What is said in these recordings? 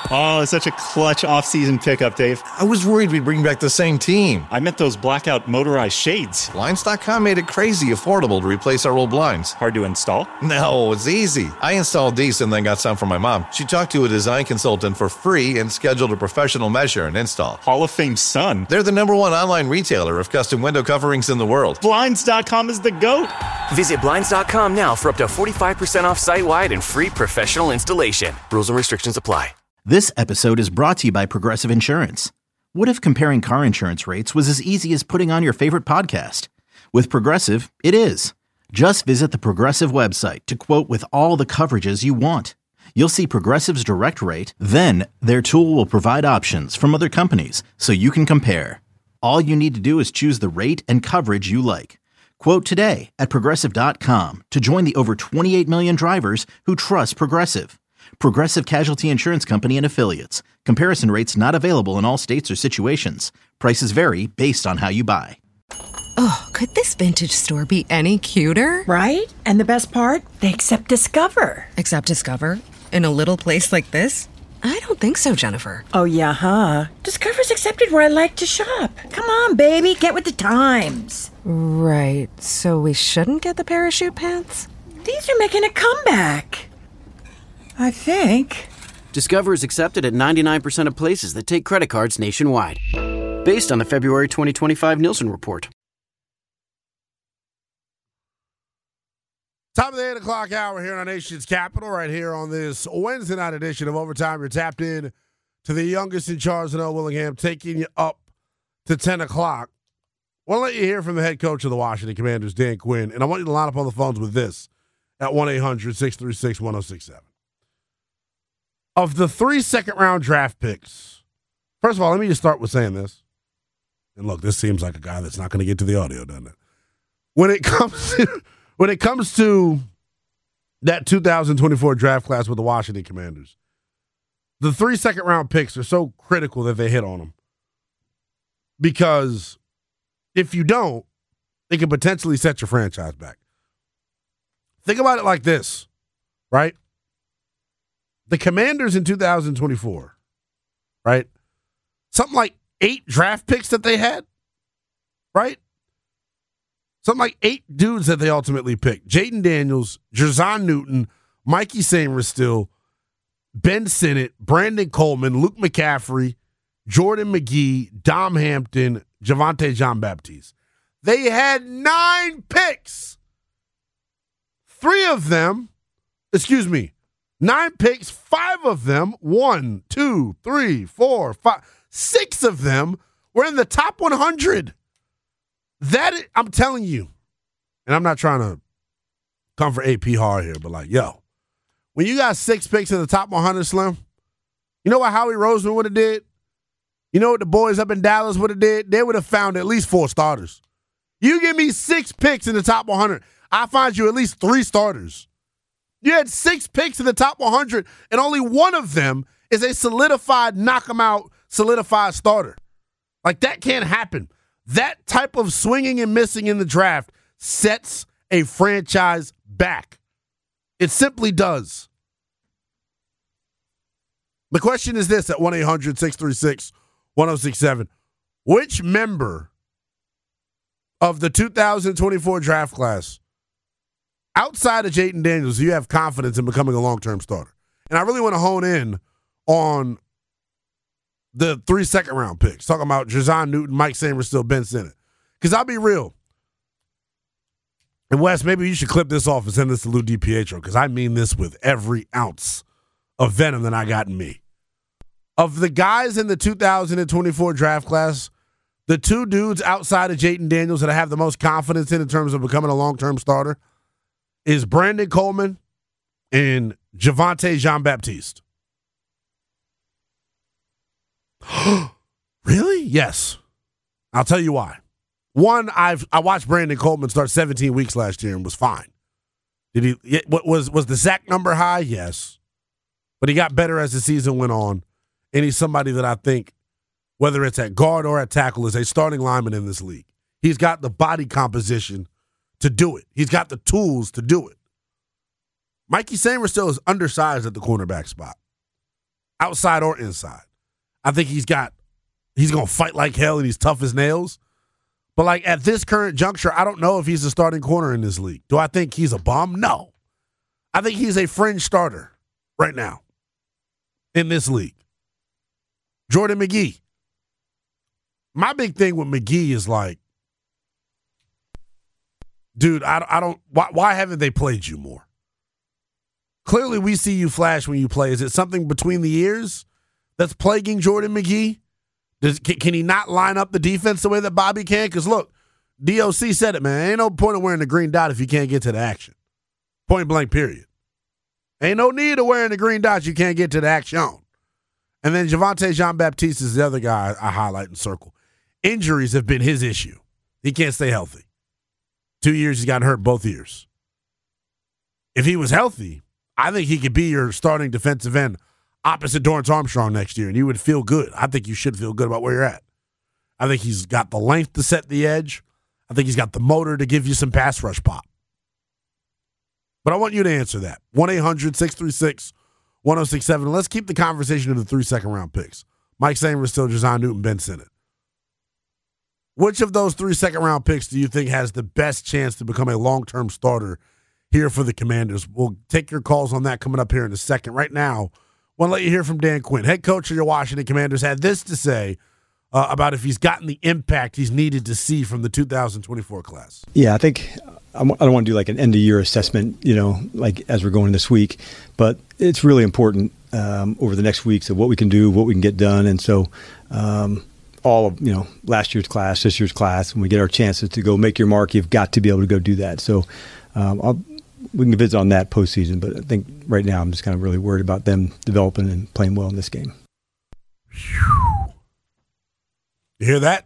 Oh, such a clutch off-season pickup, Dave. I was worried we'd bring back the same team. I meant those blackout motorized shades. Blinds.com made it crazy affordable to replace our old blinds. Hard to install? No, it's easy. I installed these and then got some for my mom. She talked to a design consultant for free and scheduled a professional measure and install. Hall of Fame son. They're the #1 online retailer of custom window coverings in the world. Blinds.com is the GOAT. Visit Blinds.com now for up to 45% off site-wide and free professional installation. Rules and restrictions apply. This episode is brought to you by Progressive Insurance. What if comparing car insurance rates was as easy as putting on your favorite podcast? With Progressive, it is. Just visit the Progressive website to quote with all the coverages you want. You'll see Progressive's direct rate, then their tool will provide options from other companies so you can compare. All you need to do is choose the rate and coverage you like. Quote today at Progressive.com to join the over 28 million drivers who trust Progressive. Progressive Casualty Insurance Company and Affiliates. Comparison rates not available in all states or situations. Prices vary based on how you buy. Oh, could this vintage store be any cuter? Right? And the best part? They accept Discover. Accept Discover? In a little place like this? I don't think so, Jennifer. Oh, yeah, huh? Discover's accepted where I like to shop. Come on, baby, get with the times. Right, so we shouldn't get the parachute pants? These are making a comeback. I think. Discover is accepted at 99% of places that take credit cards nationwide. Based on the February 2025 Nielsen report. Top of the 8 o'clock hour here on our nation's capital, right here on this Wednesday night edition of Overtime. You're tapped in to the youngest in charge of Willingham, taking you up to 10 o'clock. I want to let you hear from the head coach of the Washington Commanders, Dan Quinn, and I want you to line up on the phones with this at 1-800-636-1067. Of the 3 second-round draft picks, first of all, let me just start with saying this. And look, this seems like a guy that's not going to get to the audio, doesn't it? When it comes to that 2024 draft class with the Washington Commanders, the 3 second-round picks are so critical that they hit on them. Because if you don't, it can potentially set your franchise back. Think about it like this, right? The Commanders in 2024, right? Something like 8 draft picks that they had, right? Something like 8 dudes that they ultimately picked. Jaden Daniels, Jerzon Newton, Mikey Sainristil, Ben Sinnott, Brandon Coleman, Luke McCaffrey, Jordan McGee, Dom Hampton, Javonte Jean-Baptiste. They had 9 picks. 9 picks, 5 of them, 6 of them were in the top 100. I'm telling you, and I'm not trying to come for AP hard here, but when you got 6 picks in the top 100, Slim, you know what Howie Roseman would have did? You know what the boys up in Dallas would have did? They would have found at least 4 starters. You give me 6 picks in the top 100, I find you at least 3 starters. You had 6 picks in the top 100, and only one of them is a solidified, knock-em-out, solidified starter. That can't happen. That type of swinging and missing in the draft sets a franchise back. It simply does. The question is this at 1-800-636-1067. Which member of the 2024 draft class, outside of Jaden Daniels, do you have confidence in becoming a long-term starter? And I really want to hone in on the 3 second-round picks, talking about Jerzon Newton, Mike Sainristil, Ben Sinnott. Because I'll be real. And Wes, maybe you should clip this off and send this to Lou DiPietro, because I mean this with every ounce of venom that I got in me. Of the guys in the 2024 draft class, the 2 dudes outside of Jaden Daniels that I have the most confidence in terms of becoming a long-term starter is Brandon Coleman and Javonte Jean-Baptiste. Really? Yes. I'll tell you why. One, I watched Brandon Coleman start 17 weeks last year and was fine. Was the sack number high? Yes. But he got better as the season went on. And he's somebody that I think, whether it's at guard or at tackle, is a starting lineman in this league. He's got the body composition to do it. He's got the tools to do it. Mikey Sainristil is undersized at the cornerback spot. outside or inside. I think he's going to fight like hell and he's tough as nails. But, like, at this current juncture, I don't know if he's a starting corner in this league. Do I think he's a bum? No. I think he's a fringe starter right now in this league. Jordan McGee. My big thing with McGee is, like, dude, I don't. Why haven't they played you more? Clearly, we see you flash when you play. Is it something between the ears that's plaguing Jordan McGee? Can he not line up the defense the way that Bobby can? Because, look, DOC said it, man. Ain't no point in wearing the green dot if you can't get to the action. Point blank, period. Ain't no need of wearing the green dot you can't get to the action. And then Javonte Jean-Baptiste is the other guy I highlight and circle. Injuries have been his issue. He can't stay healthy. 2 years he's gotten hurt both years. If he was healthy, I think he could be your starting defensive end opposite Dorrance Armstrong next year, and you would feel good. I think you should feel good about where you're at. I think he's got the length to set the edge. I think he's got the motor to give you some pass rush pop. But I want you to answer that. 1-800-636-1067. Let's keep the conversation to the 3 second-round picks. Mike Samer is still Jazon Newton, Ben Sinnott. Which of those 3 second-round picks do you think has the best chance to become a long-term starter here for the Commanders? We'll take your calls on that coming up here in a second. Right now, I want to let you hear from Dan Quinn. Head coach of your Washington Commanders had this to say about if he's gotten the impact he's needed to see from the 2024 class. Yeah, I think I don't want to do like an end-of-year assessment, like as we're going this week, but it's really important over the next weeks of what we can do, what we can get done. And so all of, last year's class, this year's class, when we get our chances to go make your mark, you've got to be able to go do that. So we can visit on that postseason, but I think right now I'm just kind of really worried about them developing and playing well in this game. You hear that?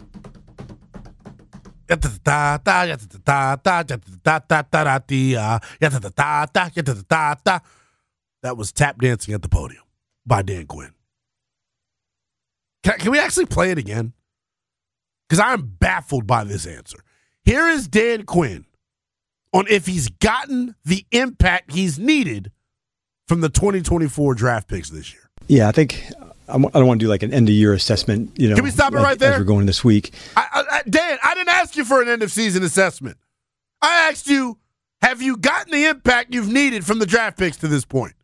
That was tap dancing at the podium by Dan Quinn. Can we actually play it again? Because I'm baffled by this answer. Here is Dan Quinn on if he's gotten the impact he's needed from the 2024 draft picks this year. Yeah, I think I don't want to do like an end-of-year assessment. Can we stop it right there? As we're going this week. Dan, I didn't ask you for an end-of-season assessment. I asked you, have you gotten the impact you've needed from the draft picks to this point?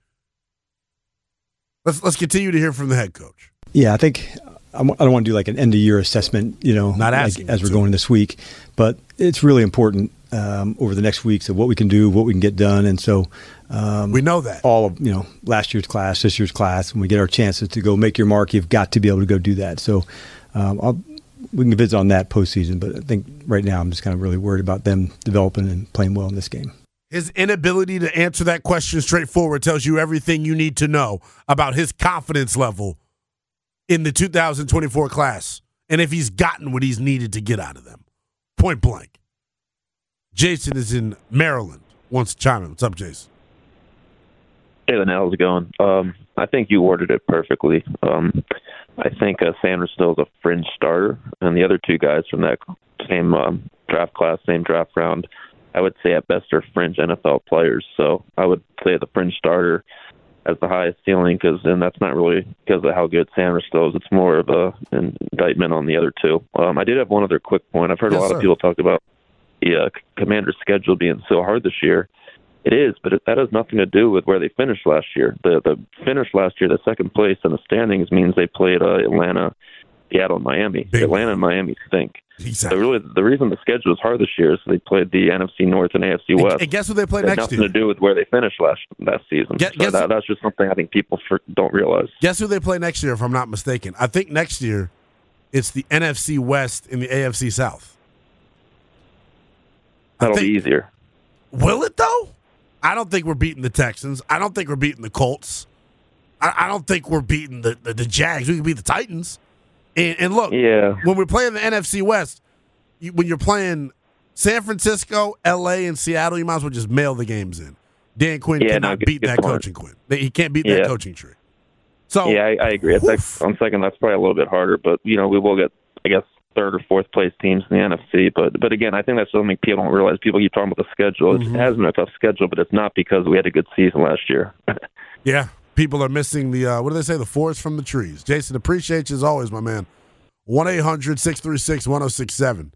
Let's continue to hear from the head coach. Yeah, I think I don't want to do like an end-of-year assessment, Not asking like as we're going this week, but it's really important over the next weeks of what we can do, what we can get done. And so we know that all of, last year's class, this year's class, when we get our chances to go make your mark, you've got to be able to go do that. So we can visit on that postseason, but I think right now I'm just kind of really worried about them developing and playing well in this game. His inability to answer that question straightforward tells you everything you need to know about his confidence level in the 2024 class and if he's gotten what he's needed to get out of them. Point blank. Jason is in Maryland. Wants to chime in. What's up, Jason? Hey, how's it going? I think you worded it perfectly. I think Sanders still is a fringe starter, and the other two guys from that same draft class, same draft round, I would say at best are fringe NFL players. So I would say the fringe starter has the highest ceiling, and that's not really because of how good Sanders still is. It's more of an indictment on the other two. I did have one other quick point. I've heard a lot of people talk about the Commanders' schedule being so hard this year. It is, but that has nothing to do with where they finished last year. The finish last year, the second place in the standings, means they played Atlanta, Seattle, and Miami. Atlanta and Miami stink. Exactly. So really, the reason the schedule is hard this year is they played the NFC North and AFC West. And guess who they play next year? Nothing to do with where they finished last season. That's just something I think people don't realize. Guess who they play next year, if I'm not mistaken? I think next year it's the NFC West and the AFC South. That'll be easier. Will it, though? I don't think we're beating the Texans. I don't think we're beating the Colts. I don't think we're beating the Jags. We can beat the Titans. And look, when we're playing the NFC West, when you're playing San Francisco, L.A., and Seattle, you might as well just mail the games in. Dan Quinn cannot beat that coaching Quinn. He can't beat that coaching tree. So I agree. On second, that's probably a little bit harder, but we will get, I guess, third or fourth place teams in the NFC. But again, I think that's something people don't realize. People keep talking about the schedule. It has been a tough schedule, but it's not because we had a good season last year. Yeah. people are missing the, what do they say, the forest from the trees. Jason, appreciate you as always, my man. 1-800-636-1067.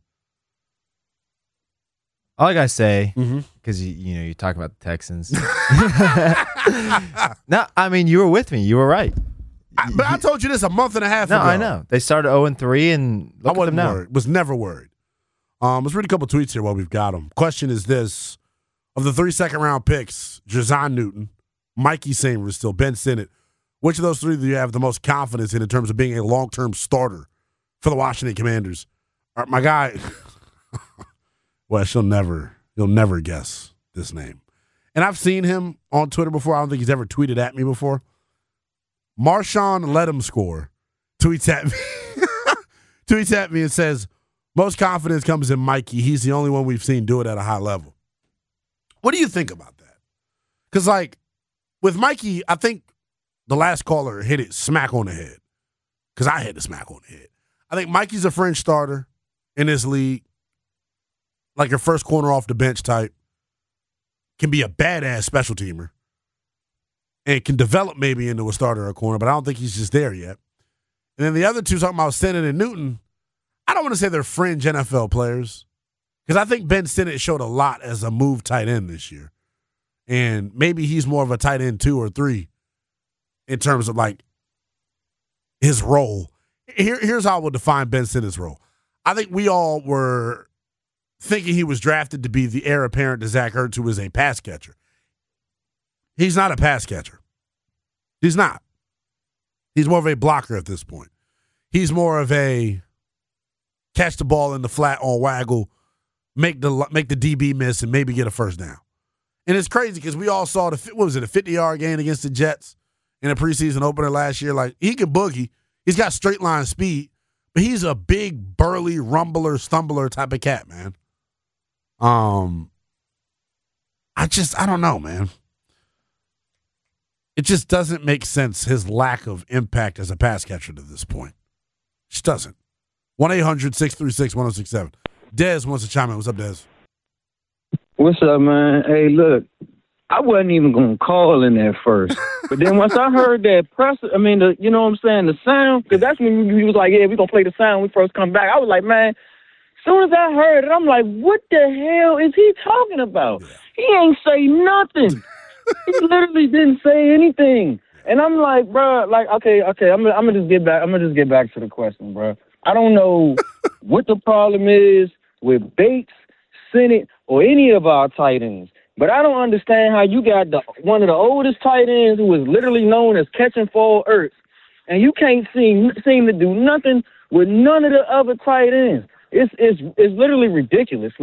All I got to say, because, you talk about the Texans. No, I mean, you were with me. You were right. But I told you this a month and a half ago. No, I know. They started 0-3, and look at them now. Worried. Was never worried. Let's read a couple tweets here while we've got them. Question is this. Of the 3 second-round picks, Jazan Newton, Mikey Samer is still, Ben Sinnott, which of those three do you have the most confidence in terms of being a long-term starter for the Washington Commanders? My guy, well, you'll never guess this name. And I've seen him on Twitter before. I don't think he's ever tweeted at me before. Marshawn Let'em-Score tweets at me and says, most confidence comes in Mikey. He's the only one we've seen do it at a high level. What do you think about that? Because, with Mikey, I think the last caller hit it smack on the head. Because I hit the smack on the head. I think Mikey's a fringe starter in this league. Like your first corner off the bench type. Can be a badass special teamer. And can develop maybe into a starter or a corner, but I don't think he's just there yet. And then the other two talking about Sinnott and Newton, I don't want to say they're fringe NFL players. Because I think Ben Sinnott showed a lot as a move tight end this year. And maybe he's more of a tight end 2 or 3 in terms of his role. Here's how I will define Ben Sinnott's role. I think we all were thinking he was drafted to be the heir apparent to Zach Ertz, who is a pass catcher. He's not a pass catcher. He's not. He's more of a blocker at this point. He's more of a catch the ball in the flat on waggle, make the DB miss, and maybe get a first down. And it's crazy because we all saw a 50-yard gain against the Jets in a preseason opener last year. He can boogie. He's got straight line speed, but he's a big, burly, rumbler, stumbler type of cat, man. I don't know, man. It just doesn't make sense, his lack of impact as a pass catcher to this point. Just doesn't. 1-800-636-1067. Dez wants to chime in. What's up, Dez? What's up, man? Hey, look, I wasn't even going to call in there first. But then once I heard that you know what I'm saying, the sound, because that's when you was like, yeah, we're going to play the sound when we first come back. I was like, man, as soon as I heard it, I'm like, what the hell is he talking about? Yeah. He ain't say nothing. He literally didn't say anything. And I'm like, bro, okay, I'm gonna just get back to the question, bro. I don't know what the problem is with Bates, Sinnott, or any of our tight ends. But I don't understand how you got one of the oldest tight ends who is literally known as catching fall Ertz, and you can't seem to do nothing with none of the other tight ends. It's literally ridiculous.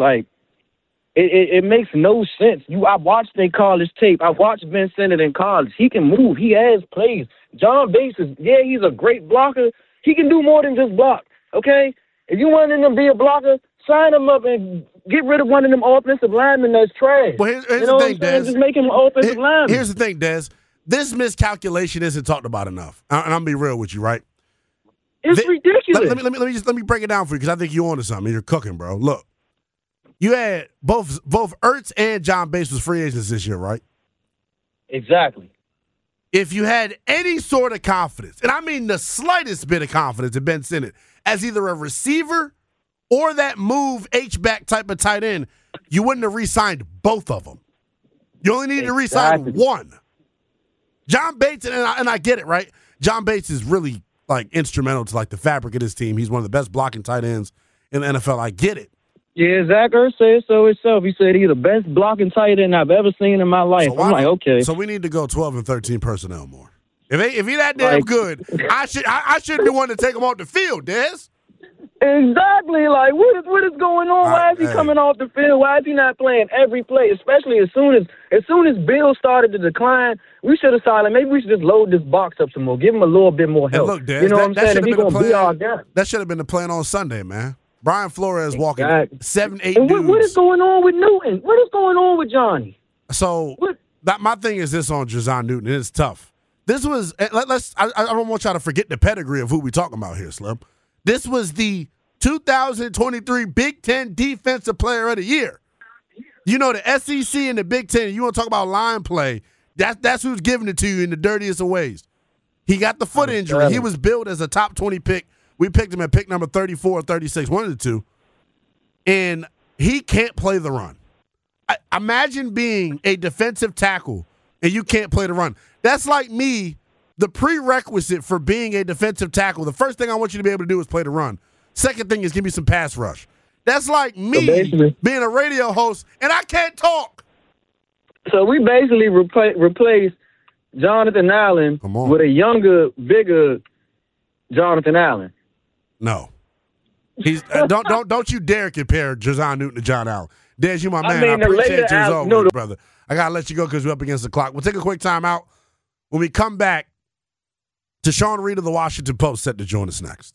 It makes no sense. I watched their college tape. I watched Ben Sinnott in college. He can move. He has plays. John Bates he's a great blocker. He can do more than just block, okay? If you want him to be a blocker, sign him up and get rid of one of them offensive linemen that's trash. Well, here's the thing, Dez. Just make him an offensive lineman. Here's the thing, Dez. This miscalculation isn't talked about enough. And I'm going to be real with you, right? It's ridiculous. Let me break it down for you because I think you're onto something. You're cooking, bro. Look. You had both Ertz and John Bates was free agents this year, right? Exactly. If you had any sort of confidence, and I mean the slightest bit of confidence in Ben Sinnott as either a receiver or that move H-back type of tight end, you wouldn't have re-signed both of them. You only needed to re-sign one. John Bates, and I get it, right? John Bates is really instrumental to the fabric of this team. He's one of the best blocking tight ends in the NFL. I get it. Yeah, Zach Ertz said so himself. He said he's the best blocking tight end I've ever seen in my life. So I'm like, okay. So we need to go 12 and 13 personnel more. If he that damn good, I shouldn't be one to take him off the field, Dez. Exactly. What is going on? Why is he coming off the field? Why is he not playing every play? Especially as soon as Bill started to decline, we should have started. Maybe we should just load this box up some more. Give him a little bit more help. And look, Dez, you know what I'm saying? If he's gonna be our guy. That should have been the plan on Sunday, man. Brian Flores walking 7-8 dudes. What is going on with Newton? What is going on with Johnny? So my thing is this on Jazan Newton. It's tough. This was I don't want y'all to forget the pedigree of who we talking about here, Slim. This was the 2023 Big Ten Defensive Player of the Year. You know, the SEC and the Big Ten, you want to talk about line play. That's who's giving it to you in the dirtiest of ways. He got the foot injury. He was billed as a top 20 pick. We picked him at pick number 34 or 36, one of the two. And he can't play the run. Imagine being a defensive tackle and you can't play the run. That's like me, the prerequisite for being a defensive tackle. The first thing I want you to be able to do is play the run. Second thing is give me some pass rush. That's like me being a radio host and I can't talk. So we basically replaced Jonathan Allen with a younger, bigger Jonathan Allen. No. He's don't you dare compare Jazon Newton to John Allen. Des, you my man. I appreciate you as always, brother. I got to let you go because we're up against the clock. We'll take a quick time out. When we come back, Tashawn Reed of the Washington Post set to join us next.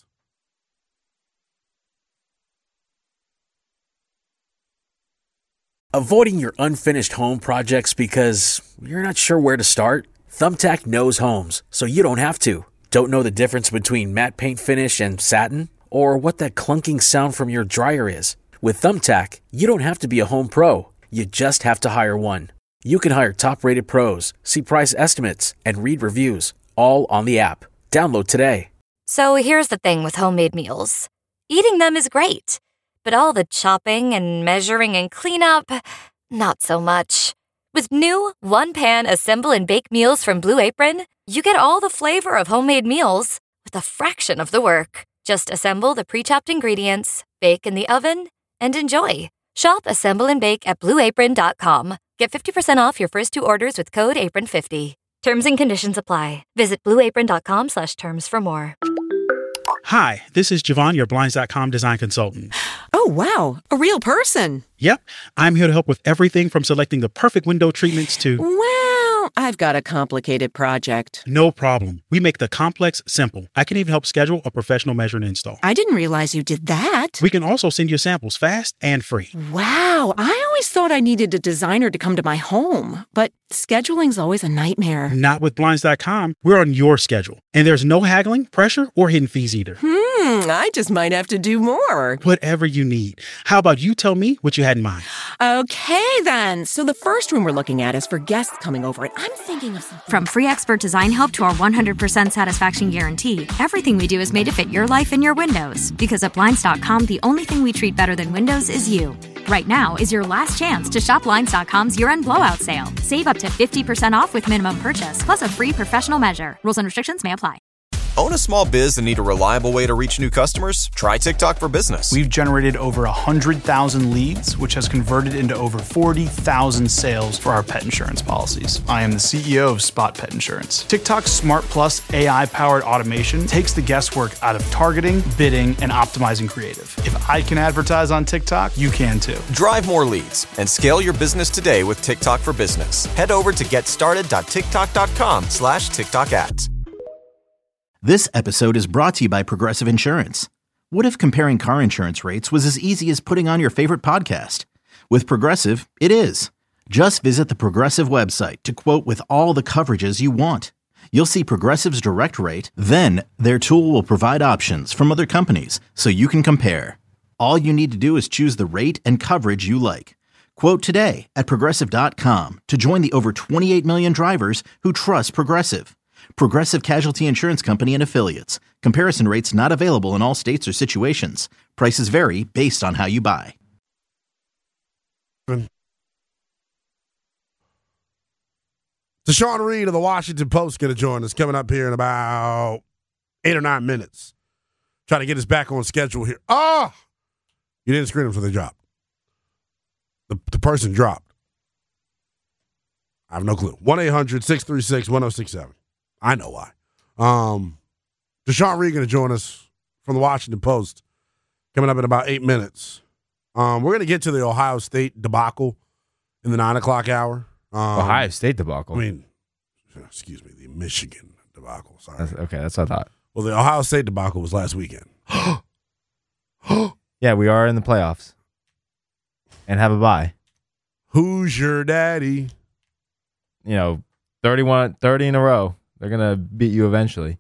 Avoiding your unfinished home projects because you're not sure where to start? Thumbtack knows homes, so you don't have to. Don't know the difference between matte paint finish and satin? Or what that clunking sound from your dryer is? With Thumbtack, you don't have to be a home pro. You just have to hire one. You can hire top-rated pros, see price estimates, and read reviews, all on the app. Download today. So here's the thing with homemade meals. Eating them is great, but all the chopping and measuring and cleanup, not so much. With new one-pan assemble and bake meals from Blue Apron, you get all the flavor of homemade meals with a fraction of the work. Just assemble the pre-chopped ingredients, bake in the oven, and enjoy. Shop, assemble, and bake at BlueApron.com. Get 50% off your first 2 orders with code APRON50. Terms and conditions apply. Visit BlueApron.com/terms for more. Hi, this is Javon, your Blinds.com design consultant. Oh, wow. A real person. Yep. I'm here to help with everything from selecting the perfect window treatments to... Well, I've got a complicated project. No problem. We make the complex simple. I can even help schedule a professional measure and install. I didn't realize you did that. We can also send you samples fast and free. Wow. I always thought I needed a designer to come to my home, but scheduling's always a nightmare. Not with Blinds.com. We're on your schedule. And there's no haggling, pressure, or hidden fees either. I just might have to do more. Whatever you need. How about you tell me what you had in mind? Okay, then. So the first room we're looking at is for guests coming over, and I'm thinking of something. From free expert design help to our 100% satisfaction guarantee, everything we do is made to fit your life and your windows. Because at Blinds.com, the only thing we treat better than windows is you. Right now is your last chance to shop Blinds.com's year-end blowout sale. Save up to 50% off with minimum purchase, plus a free professional measure. Rules and restrictions may apply. Own a small biz and need a reliable way to reach new customers? Try TikTok for Business. We've generated over 100,000 leads, which has converted into over 40,000 sales for our pet insurance policies. I am the CEO of Spot Pet Insurance. TikTok's Smart Plus AI-powered automation takes the guesswork out of targeting, bidding, and optimizing creative. If I can advertise on TikTok, you can too. Drive more leads and scale your business today with TikTok for Business. Head over to getstarted.tiktok.com/TikTok ads. This episode is brought to you by Progressive Insurance. What if comparing car insurance rates was as easy as putting on your favorite podcast? With Progressive, it is. Just visit the Progressive website to quote with all the coverages you want. You'll see Progressive's direct rate, then their tool will provide options from other companies so you can compare. All you need to do is choose the rate and coverage you like. Quote today at Progressive.com to join the over 28 million drivers who trust Progressive. Progressive Casualty Insurance Company and Affiliates. Comparison rates not available in all states or situations. Prices vary based on how you buy. Tashawn Reed of the Washington Post going to join us coming up here in about 8 or 9 minutes. Trying to get us back on schedule here. Oh! You didn't screen them so they dropped. The person dropped. I have no clue. 1-800-636-1067. I know why. Tashawn Reed going to join us from the Washington Post coming up in about 8 minutes. We're going to get to the Ohio State debacle in the 9 o'clock hour. Ohio State debacle? I mean, excuse me, the Michigan debacle. Sorry. That's what I thought. Well, the Ohio State debacle was last weekend. Yeah, we are in the playoffs and have a bye. Who's your daddy? 30 in a row. They're going to beat you eventually.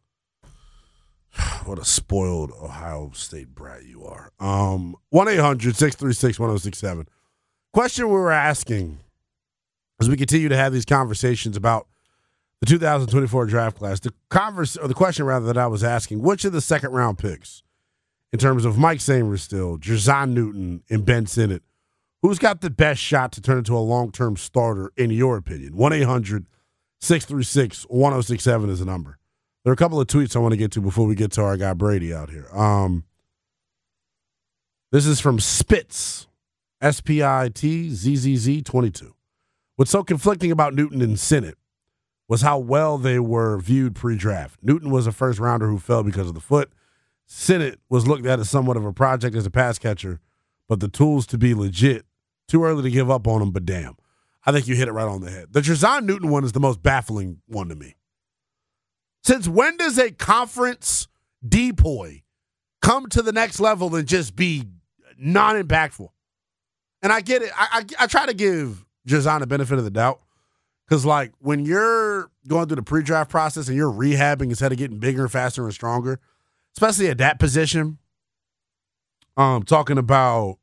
What a spoiled Ohio State brat you are. 1-800-636-1067. Question we were asking as we continue to have these conversations about the 2024 draft class, the question rather that I was asking, which of the second-round picks, in terms of Mike Sainristil, Jerzon Newton, and Ben Sinnott, who's got the best shot to turn into a long-term starter, in your opinion? 1-800-636-1067 is the number. There are a couple of tweets I want to get to before we get to our guy Brady out here. This is from Spitz, SPITZZZ22. What's so conflicting about Newton and Sinnott was how well they were viewed pre-draft. Newton was a first-rounder who fell because of the foot. Sinnott was looked at as somewhat of a project as a pass catcher, but the tools to be legit. Too early to give up on him, but damn. I think you hit it right on the head. The Jerzon Newton one is the most baffling one to me. Since when does a conference depoy come to the next level and just be non-impactful? And I get it. I try to give Jerzon the benefit of the doubt because, like, when you're going through the pre-draft process and you're rehabbing instead of getting bigger, faster, and stronger, especially at that position, talking about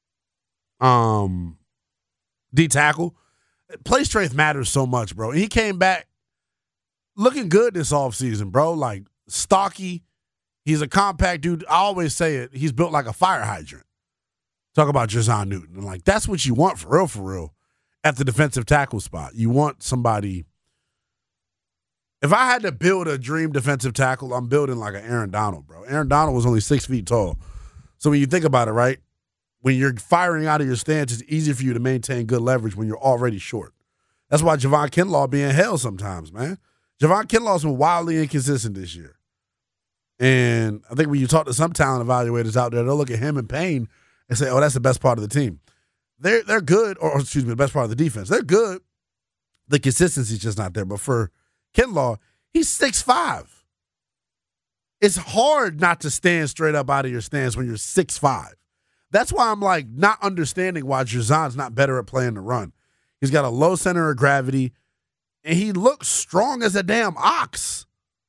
D-tackle, play strength matters so much, bro. And he came back looking good this offseason, bro. Like, stocky. He's a compact dude. I always say it. He's built like a fire hydrant. Talk about Jerzon Newton. And, like, that's what you want for real, at the defensive tackle spot. You want somebody. If I had to build a dream defensive tackle, I'm building like an Aaron Donald, bro. Aaron Donald was only 6 feet tall. So when you think about it, right, when you're firing out of your stance, it's easier for you to maintain good leverage when you're already short. That's why Javon Kinlaw being held sometimes, man. Javon Kinlaw's been wildly inconsistent this year. And I think when you talk to some talent evaluators out there, they'll look at him and Payne and say, oh, that's the best part of the team. They're good, or excuse me, the best part of the defense. They're good. The consistency's just not there. But for Kinlaw, he's 6'5". It's hard not to stand straight up out of your stance when you're 6'5". That's why I'm, like, not understanding why Jerzon's not better at playing the run. He's got a low center of gravity, and he looks strong as a damn ox.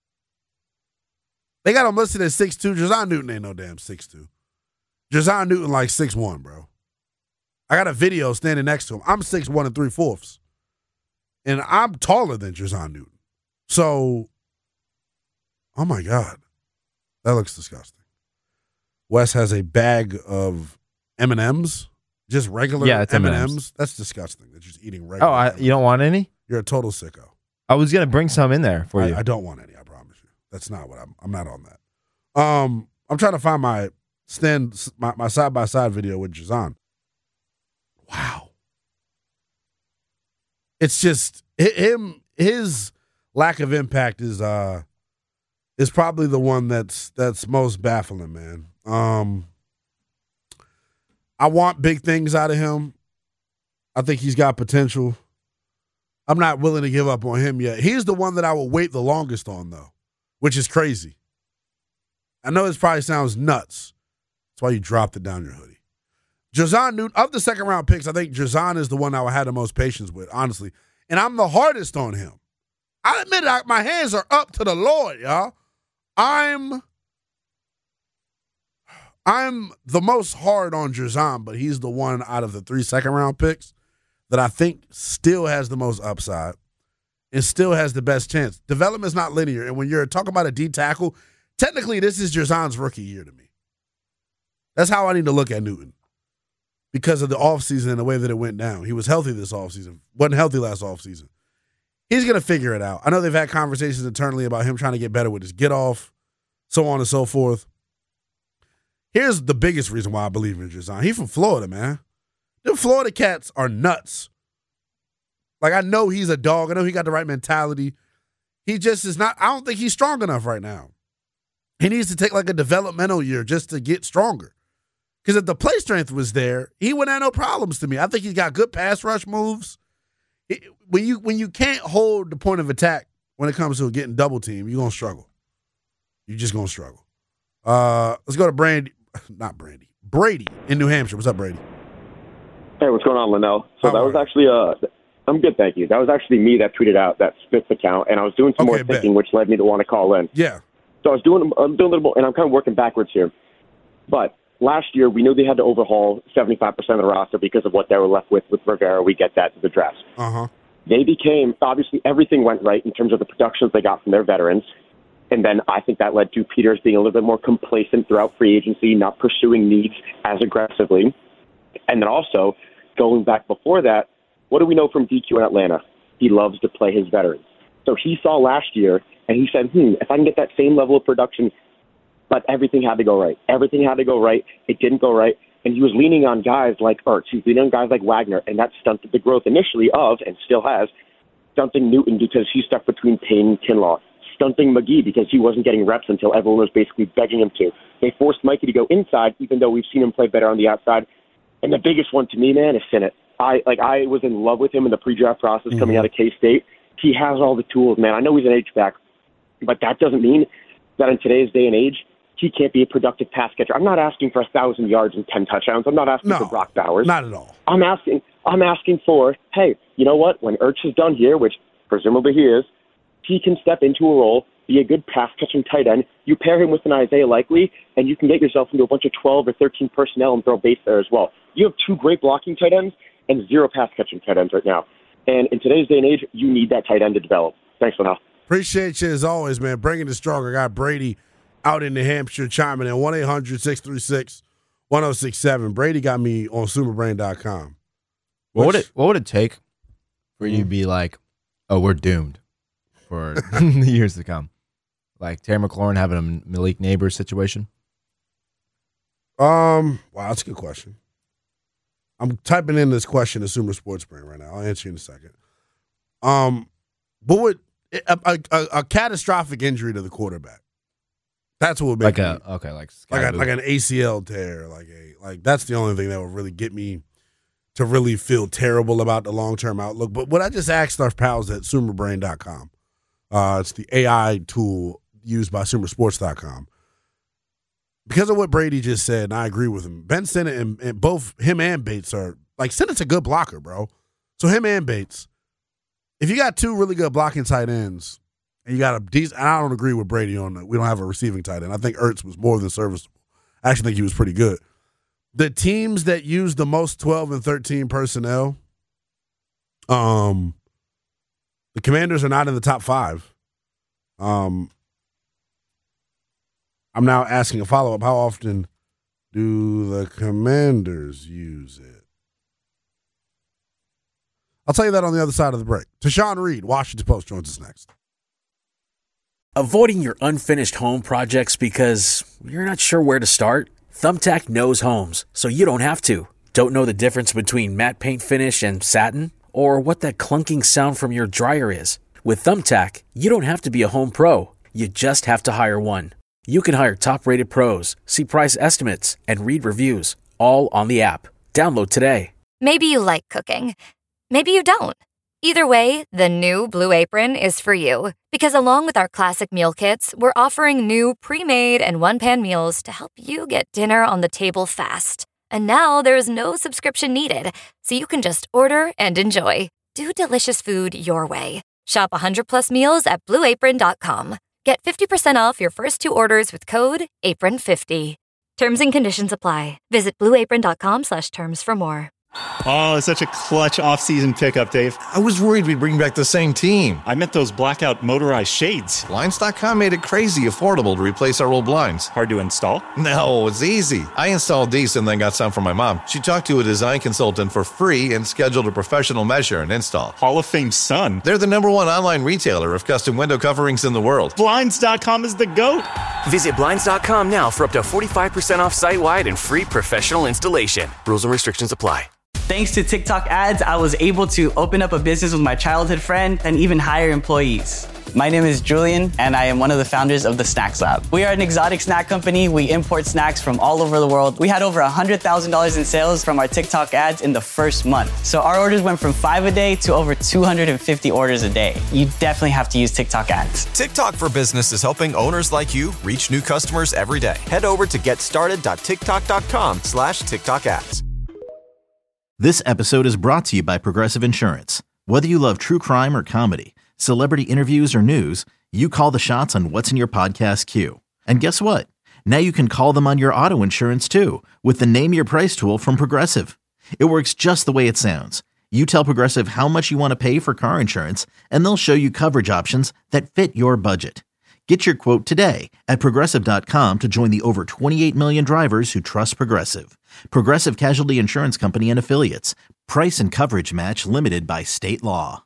They got him listed as 6'2". Jerzon Newton ain't no damn 6'2". Jerzon Newton like 6'1", bro. I got a video standing next to him. I'm 6'1 3/4. And I'm taller than Jerzon Newton. So, oh my God. That looks disgusting. Wes has a bag of M&Ms, just regular M&Ms. That's disgusting. They're just eating regular M&Ms. You don't want any? You're a total sicko. I was going to bring some in there for you. I don't want any, I promise you. That's not what I'm not on that. I'm trying to find my side-by-side video with Jerzon. Wow. It's just his lack of impact is probably the one that's most baffling, man. I want big things out of him. I think he's got potential. I'm not willing to give up on him yet. He's the one that I will wait the longest on, though, which is crazy. I know this probably sounds nuts. That's why you dropped it down your hoodie. Jerzon Newton, of the second-round picks, I think Jerzon is the one I would have the most patience with, honestly. And I'm the hardest on him. I admit my hands are up to the Lord, y'all. I'm the most hard on Jerzon, but he's the one out of the 3 second-round picks that I think still has the most upside and still has the best chance. Development is not linear, and when you're talking about a D tackle, technically this is Jerzon's rookie year to me. That's how I need to look at Newton because of the offseason and the way that it went down. He was healthy this offseason. Wasn't healthy last offseason. He's going to figure it out. I know they've had conversations internally about him trying to get better with his get-off, so on and so forth. Here's the biggest reason why I believe in Jerzon. He's from Florida, man. The Florida Cats are nuts. Like, I know he's a dog. I know he got the right mentality. He just is not – I don't think he's strong enough right now. He needs to take, like, a developmental year just to get stronger. Because if the play strength was there, he wouldn't have no problems to me. I think he's got good pass rush moves. When you can't hold the point of attack when it comes to getting double team, you're going to struggle. You're just going to struggle. Let's go to Brady in New Hampshire. What's up, Brady? Hey, what's going on, Linnell? So that was actually I'm good, thank you. That was actually me that tweeted out that Spitz account, and I was doing some more thinking, which led me to want to call in. Yeah. So I was doing a little bit, and I'm kind of working backwards here. But last year, we knew they had to overhaul 75% of the roster because of what they were left with Rivera. We get that to the draft. They became, obviously, everything went right in terms of the productions they got from their veterans. And then I think that led to Peters being a little bit more complacent throughout free agency, not pursuing needs as aggressively. And then also, going back before that, what do we know from DQ in Atlanta? He loves to play his veterans. So he saw last year, and he said, if I can get that same level of production, but everything had to go right. Everything had to go right. It didn't go right. And he was leaning on guys like Ertz. He was leaning on guys like Wagner, and that stunted the growth initially of, and still has, stunting Newton because he's stuck between Payne and Kinlaw. Stunting McGee because he wasn't getting reps until everyone was basically begging him to. They forced Mikey to go inside, even though we've seen him play better on the outside. And the biggest one to me, man, is Sinnott. I was in love with him in the pre-draft process coming out of K-State. He has all the tools, man. I know he's an H-back, but that doesn't mean that in today's day and age, he can't be a productive pass catcher. I'm not asking for 1,000 yards and 10 touchdowns. I'm not asking for Brock Bowers. Not at all. I'm asking for, hey, you know what? When Ertz is done here, which presumably he is, he can step into a role, be a good pass-catching tight end. You pair him with an Isaiah Likely, and you can get yourself into a bunch of 12 or 13 personnel and throw base there as well. You have 2 great blocking tight ends and 0 pass-catching tight ends right now. And in today's day and age, you need that tight end to develop. Thanks, Manal. Appreciate you as always, man. Bringing it strong. I got Brady out in New Hampshire chiming in 1-800-636-1067. Brady got me on superbrain.com. What would it take for you to be like, oh, we're doomed for the years to come? Like Terry McLaurin having a Malik Neighbors situation? Wow, that's a good question. I'm typing in this question to Sumer Sports Brain right now. I'll answer you in a second. But would a catastrophic injury to the quarterback? That's what would make like an ACL tear, like that's the only thing that would really get me to really feel terrible about the long-term outlook. But what I just asked our pals at SumerBrain.com, it's the AI tool used by SumerSports.com. Because of what Brady just said, and I agree with him, Ben Sinnott and both him and Bates are, like, Sinnott's a good blocker, bro. So him and Bates, if you got 2 really good blocking tight ends, and you got a decent, and I don't agree with Brady on that. We don't have a receiving tight end. I think Ertz was more than serviceable. I actually think he was pretty good. The teams that use the most 12 and 13 personnel, the Commanders are not in the top 5. I'm now asking a follow-up. How often do the Commanders use it? I'll tell you that on the other side of the break. Tashawn Reed, Washington Post, joins us next. Avoiding your unfinished home projects because you're not sure where to start? Thumbtack knows homes, so you don't have to. Don't know the difference between matte paint finish and satin? Or what that clunking sound from your dryer is? With Thumbtack, you don't have to be a home pro. You just have to hire one. You can hire top-rated pros, see price estimates, and read reviews, all on the app. Download today. Maybe you like cooking. Maybe you don't. Either way, the new Blue Apron is for you. Because along with our classic meal kits, we're offering new pre-made and one-pan meals to help you get dinner on the table fast. And now there's no subscription needed, so you can just order and enjoy. Do delicious food your way. Shop 100+ meals at BlueApron.com. Get 50% off your first 2 orders with code APRON50. Terms and conditions apply. Visit BlueApron.com/terms for more. Oh, it's such a clutch off-season pickup, Dave. I was worried we'd bring back the same team. I meant those blackout motorized shades. Blinds.com made it crazy affordable to replace our old blinds. Hard to install? No, it's easy. I installed these and then got some from my mom. She talked to a design consultant for free and scheduled a professional measure and install. Hall of Fame son. They're the #1 online retailer of custom window coverings in the world. Blinds.com is the GOAT. Visit Blinds.com now for up to 45% off site-wide and free professional installation. Rules and restrictions apply. Thanks to TikTok ads, I was able to open up a business with my childhood friend and even hire employees. My name is Julian, and I am one of the founders of the Snacks Lab. We are an exotic snack company. We import snacks from all over the world. We had over $100,000 in sales from our TikTok ads in the first month. So our orders went from 5 a day to over 250 orders a day. You definitely have to use TikTok ads. TikTok for Business is helping owners like you reach new customers every day. Head over to getstarted.tiktok.com/TikTok ads. This episode is brought to you by Progressive Insurance. Whether you love true crime or comedy, celebrity interviews or news, you call the shots on what's in your podcast queue. And guess what? Now you can call them on your auto insurance too with the Name Your Price tool from Progressive. It works just the way it sounds. You tell Progressive how much you want to pay for car insurance, and they'll show you coverage options that fit your budget. Get your quote today at Progressive.com to join the over 28 million drivers who trust Progressive. Progressive Casualty Insurance Company and Affiliates. Price and coverage match limited by state law.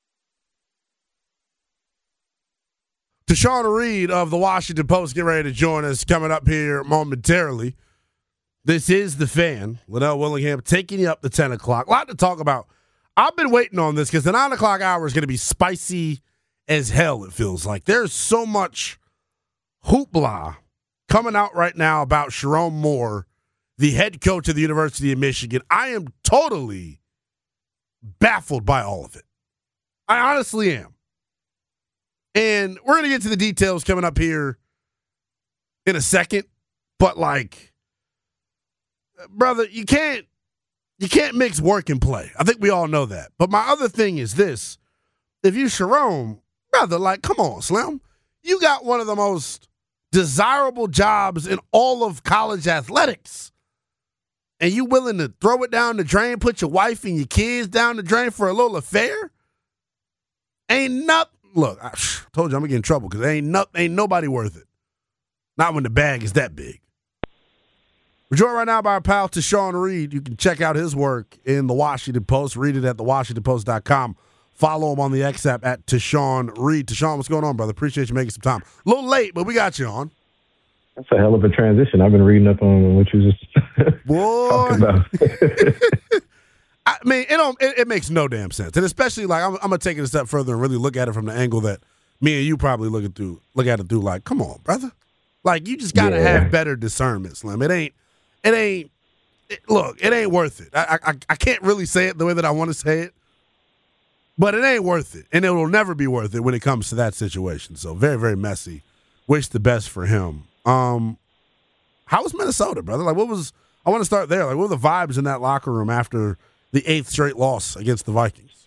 Tashawn Reed of the Washington Post getting ready to join us coming up here momentarily. This is The Fan. Linnell Willingham taking you up to 10 o'clock. A lot to talk about. I've been waiting on this because the 9 o'clock hour is going to be spicy as hell, it feels like. There's so much hoopla coming out right now about Sherrone Moore, the head coach of the University of Michigan. I am totally baffled by all of it. I honestly am. And we're going to get to the details coming up here in a second. But, like, brother, you can't mix work and play. I think we all know that. But my other thing is this. If you Sherrone, brother, like, come on, Slim. You got one of the most desirable jobs in all of college athletics. And you willing to throw it down the drain, put your wife and your kids down the drain for a little affair? Ain't nothing. Look, I told you I'm going to get in trouble because ain't nobody worth it. Not when the bag is that big. We're joined right now by our pal Tashawn Reed. You can check out his work in the Washington Post. Read it at thewashingtonpost.com. Follow him on the X app at Tashawn Reed. Tashawn, what's going on, brother? Appreciate you making some time. A little late, but we got you on. That's a hell of a transition. I've been reading up on what you just talking about. I mean, it makes no damn sense. And especially, like, I'm going to take it a step further and really look at it from the angle that me and you probably look at it through, like, come on, brother. Like, you just got to have better discernment, Slim. It ain't worth it. I can't really say it the way that I want to say it, but it ain't worth it. And it will never be worth it when it comes to that situation. So very, very messy. Wish the best for him. How was Minnesota, brother? Like, I want to start there. Like, what were the vibes in that locker room after the 8th straight loss against the Vikings?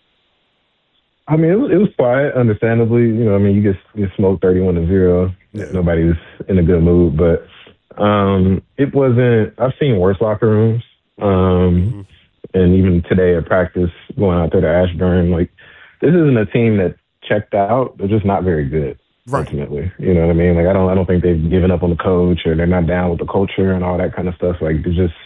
I mean, it was quiet, understandably. You know, I mean, you get smoked 31-0. Yeah. Nobody was in a good mood, but it wasn't. I've seen worse locker rooms, and even today at practice, going out there to Ashburn, like, this isn't a team that checked out. They're just not very good. Right. Ultimately, you know what I mean? Like, I don't think they've given up on the coach or they're not down with the culture and all that kind of stuff. Like,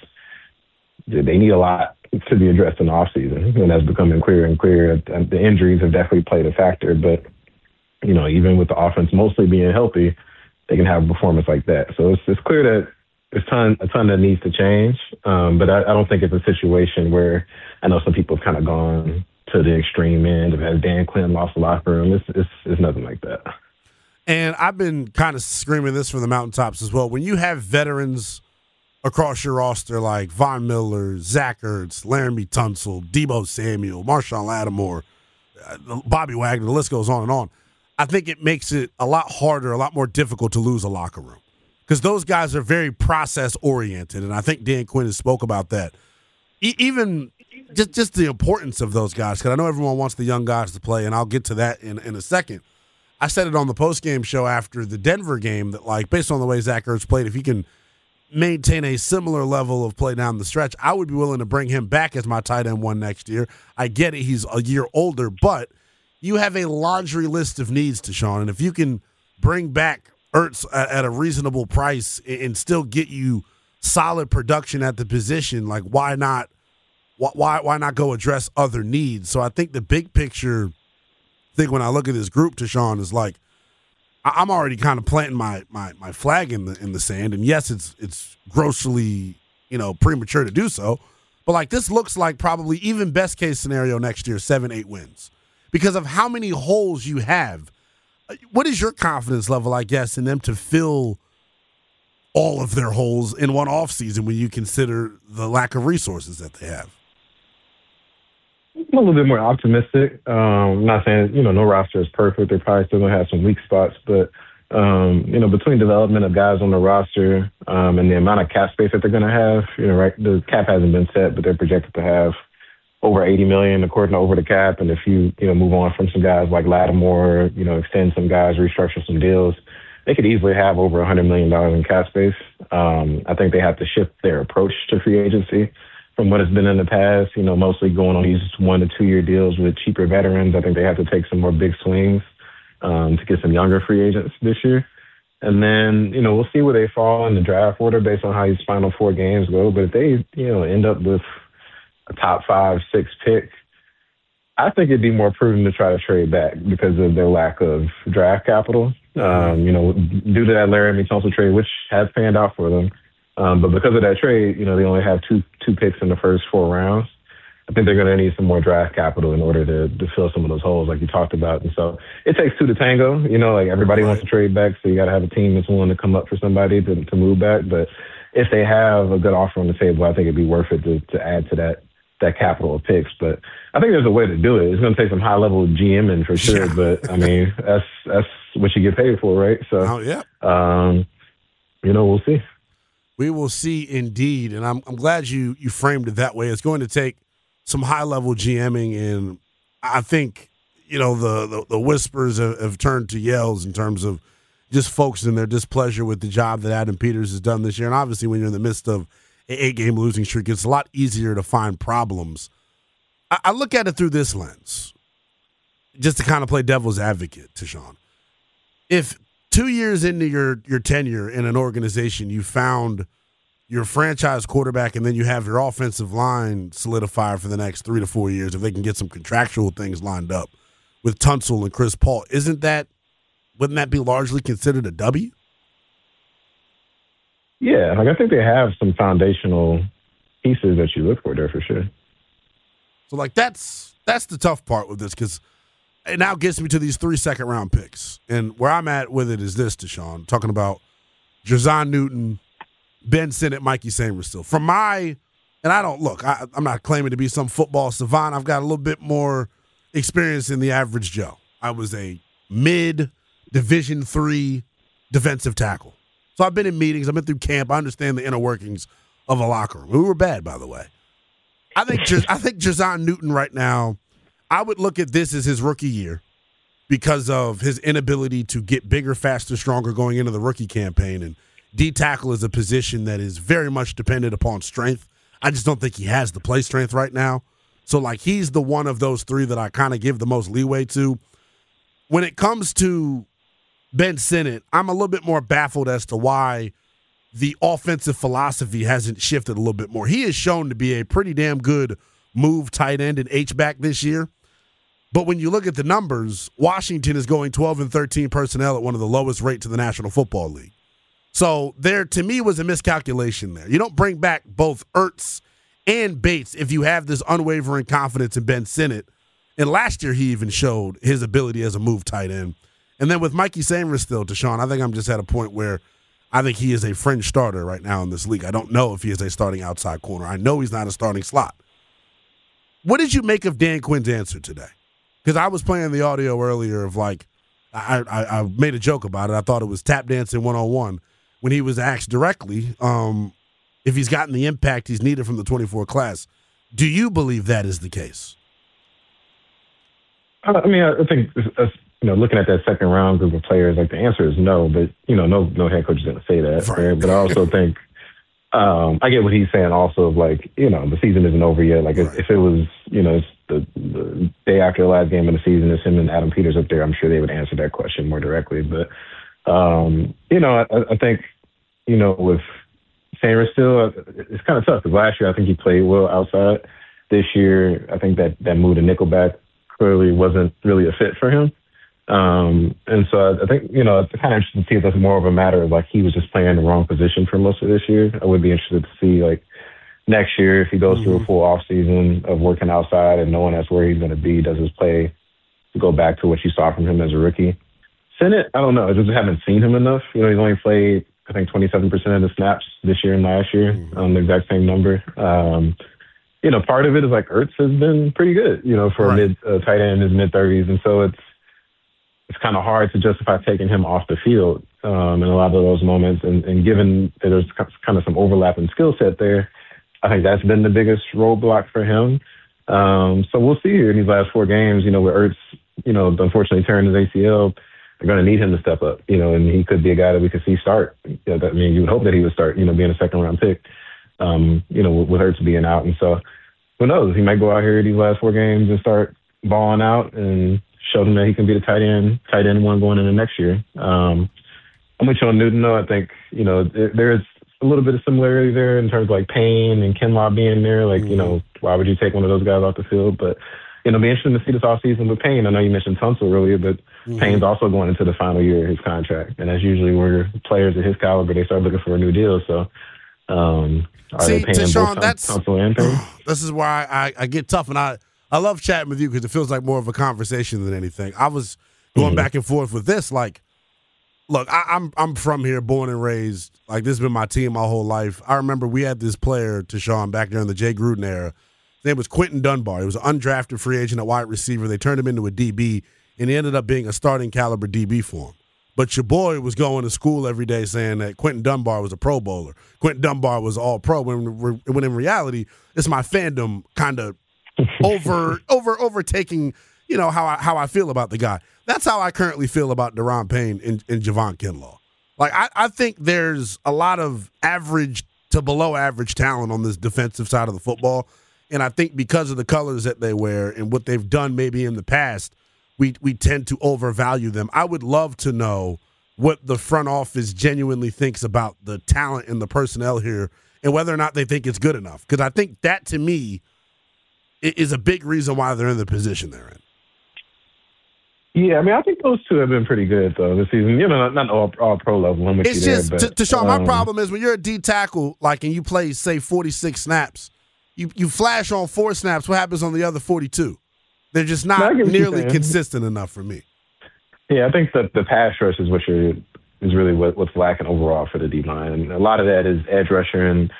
they need a lot to be addressed in the offseason, and that's becoming clearer and clearer. The injuries have definitely played a factor, but, you know, even with the offense mostly being healthy, they can have a performance like that. So it's clear that there's a ton that needs to change, but I don't think it's a situation where I know some people have kind of gone to the extreme end of has Dan Quinn lost the locker room. It's nothing like that. And I've been kind of screaming this from the mountaintops as well. When you have veterans across your roster like Von Miller, Zach Ertz, Laramie Tunsil, Deebo Samuel, Marshawn Lattimore, Bobby Wagner, the list goes on and on. I think it makes it a lot harder, a lot more difficult to lose a locker room because those guys are very process-oriented, and I think Dan Quinn has spoke about that. Even just the importance of those guys, because I know everyone wants the young guys to play, and I'll get to that in a second. I said it on the post-game show after the Denver game that, like, based on the way Zach Ertz played, if he can maintain a similar level of play down the stretch, I would be willing to bring him back as my tight end one next year. I get it. He's a year older, but you have a laundry list of needs, Tashawn, and if you can bring back Ertz at a reasonable price and still get you solid production at the position, like, why not go address other needs? So I think the big picture thing when I look at this group, Tashawn, is like, I'm already kind of planting my flag in the sand, and yes, it's grossly, premature to do so, but like, this looks like probably even best case scenario next year, 7-8 wins because of how many holes you have. What is your confidence level, I guess, in them to fill all of their holes in one offseason when you consider the lack of resources that they have? I'm a little bit more optimistic. I'm not saying, no roster is perfect. They're probably still going to have some weak spots. But, between development of guys on the roster and the amount of cap space that they're going to have, right, the cap hasn't been set, but they're projected to have over $80 million according to Over the Cap. And if you, move on from some guys like Lattimore, extend some guys, restructure some deals, they could easily have over $100 million in cap space. I think they have to shift their approach to free agency from what it's been in the past, mostly going on these 1 to 2 year deals with cheaper veterans. I think they have to take some more big swings to get some younger free agents this year. And then, we'll see where they fall in the draft order based on how these final 4 games go. But if they, end up with a top 5, 6 pick, I think it'd be more prudent to try to trade back because of their lack of draft capital. Due to that Laramie Tunsil trade, which has panned out for them. But because of that trade, they only have two picks in the first 4 rounds. I think they're going to need some more draft capital in order to fill some of those holes like you talked about. And so it takes 2 to tango. Everybody wants to trade back, so you got to have a team that's willing to come up for somebody to move back. But if they have a good offer on the table, I think it'd be worth it to add to that capital of picks. But I think there's a way to do it. It's going to take some high-level GMing for sure, but, that's what you get paid for, right? So, we'll see. We will see indeed, and I'm glad you framed it that way. It's going to take some high-level GMing, and I think, the whispers have turned to yells in terms of just folks and their displeasure with the job that Adam Peters has done this year. And obviously when you're in the midst of an 8-game losing streak, it's a lot easier to find problems. I look at it through this lens, just to kind of play devil's advocate, Tashawn. If 2 years into your tenure in an organization, you found your franchise quarterback and then you have your offensive line solidified for the next 3 to 4 years, if they can get some contractual things lined up with Tunsil and Chris Paul, wouldn't that be largely considered a W? Yeah, I think they have some foundational pieces that you look for there for sure. So, that's the tough part with this, because it now gets me to these 3 second-round picks. And where I'm at with it is this, Deshaun, talking about Jer'Zhan Newton, Ben Sinnott, Mikey Sainristil. I'm not claiming to be some football savant. I've got a little bit more experience than the average Joe. I was a mid-Division III defensive tackle. So I've been in meetings. I've been through camp. I understand the inner workings of a locker room. We were bad, by the way. I think Jer'Zhan Newton right now, I would look at this as his rookie year because of his inability to get bigger, faster, stronger going into the rookie campaign. And D-tackle is a position that is very much dependent upon strength. I just don't think he has the play strength right now. So, he's the one of those 3 that I kind of give the most leeway to. When it comes to Ben Sinnott, I'm a little bit more baffled as to why the offensive philosophy hasn't shifted a little bit more. He is shown to be a pretty damn good move tight end and H-back this year. But when you look at the numbers, Washington is going 12 and 13 personnel at one of the lowest rates in the National Football League. So there, to me, was a miscalculation there. You don't bring back both Ertz and Bates if you have this unwavering confidence in Ben Sinnott. And last year, he even showed his ability as a move tight end. And then with Mikey Sainristil, Deshaun, I think I'm just at a point where I think he is a fringe starter right now in this league. I don't know if he is a starting outside corner. I know he's not a starting slot. What did you make of Dan Quinn's answer today? Because I was playing the audio earlier of I made a joke about it. I thought it was tap dancing 101 when he was asked directly if he's gotten the impact he's needed from the 24 class. Do you believe that is the case? I think looking at that second round group of players, the answer is no. But no head coach is going to say that. Right? But I also think I get what he's saying. Also, of the season isn't over yet. If it was it's the day after the last game of the season, it's him and Adam Peters up there, I'm sure they would answer that question more directly. But I think with Sainristil, it's kind of tough because last year I think he played well outside. This year, I think that move to nickelback clearly wasn't really a fit for him. And so I think, it's kind of interesting to see if that's more of a matter of he was just playing in the wrong position for most of this year. I would be interested to see next year if he goes through a full off season of working outside and knowing that's where he's going to be, does his play go back to what you saw from him as a rookie? Sinnott, I don't know. I just haven't seen him enough. He's only played, I think, 27% of the snaps this year and last year on the exact same number. Part of it is Ertz has been pretty good, for a mid tight end in his mid-30s. And so it's kind of hard to justify taking him off the field in a lot of those moments. And given that there's kind of some overlap in skill set there, I think that's been the biggest roadblock for him. So we'll see here in these last 4 games, with Ertz, unfortunately tearing his ACL. they're going to need him to step up, and he could be a guy that we could see start. You would hope that he would start, being a second-round pick, with Hurts being out. And so who knows? He might go out here these last 4 games and start balling out and show them that he can be the tight end one going into next year. I'm with you on Newton, though. I think, there's a little bit of similarity there in terms of like Payne and Kinlaw being there. Like, why would you take one of those guys off the field? But, it'll be interesting to see this offseason with Payne. I know you mentioned Tunsil earlier, but Payne's also going into the final year of his contract. And that's usually where players of his caliber, they start looking for a new deal. So, are they paying both Tunsil and Payne? This is why I get tough. And I love chatting with you because it feels like more of a conversation than anything. I was going back and forth with this. Like, look, I'm from here, born and raised. Like, this has been my team my whole life. I remember we had this player, Tashawn, back during the Jay Gruden era. His name was Quentin Dunbar. He was an undrafted free agent at wide receiver. They turned him into a DB, and he ended up being a starting caliber DB for him. But your boy was going to school every day saying that Quentin Dunbar was a Pro Bowler. Quentin Dunbar was all pro, when in reality, it's my fandom kind of overtaking, how I feel about the guy. That's how I currently feel about Daron Payne and Javon Kinlaw. Like, I think there's a lot of average to below average talent on this defensive side of the football. And I think because of the colors that they wear and what they've done maybe in the past, we tend to overvalue them. I would love to know what the front office genuinely thinks about the talent and the personnel here and whether or not they think it's good enough. Because I think that, to me, is a big reason why they're in the position they're in. Yeah, I think those two have been pretty good, though, this season. Not all pro level. It's just, Tashawn, my problem is when you're a D tackle, like, and you play, say, 46 snaps, you flash on 4 snaps. What happens on the other 42? They're just not nearly consistent enough for me. Yeah, I think that the pass rush is really what's lacking overall for the D-line. And a lot of that is edge rusher. And,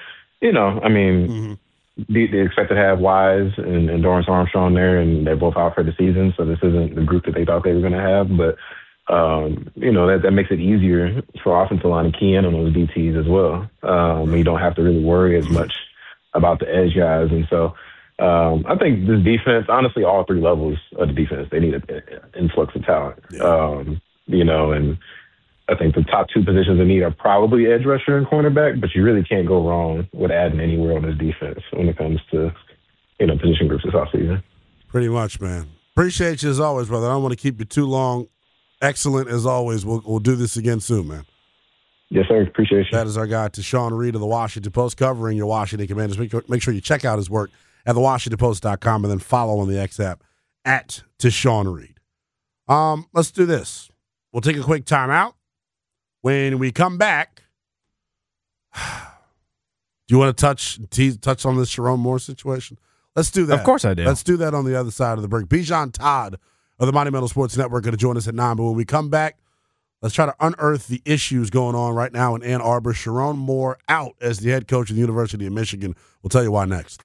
they expect to have Wise and Dorrance Armstrong there, and they're both out for the season. So this isn't the group that they thought they were going to have. But, that makes it easier for offensive line to key in on those DTs as well. You don't have to really worry as much about the edge guys. And so I think this defense, honestly, all 3 levels of the defense, they need an influx of talent. And I think the top 2 positions they need are probably edge rusher and cornerback, but you really can't go wrong with adding anywhere on this defense when it comes to, position groups this offseason. Pretty much, man. Appreciate you as always, brother. I don't want to keep you too long. Excellent as always. We'll do this again soon, man. Yes, sir. Appreciate you. That is our guy, Tashawn Reed of the Washington Post, covering your Washington Commanders. Make sure you check out his work at thewashingtonpost.com and then follow on the X app at Tashawn Reed. Let's do this. We'll take a quick timeout. When we come back, do you want to touch on this Sherrone Moore situation? Let's do that. Of course I do. Let's do that on the other side of the break. Bijan Todd of the Monumental Sports Network going to join us at 9. But when we come back, let's try to unearth the issues going on right now in Ann Arbor. Sherrone Moore out as the head coach of the University of Michigan. We'll tell you why next.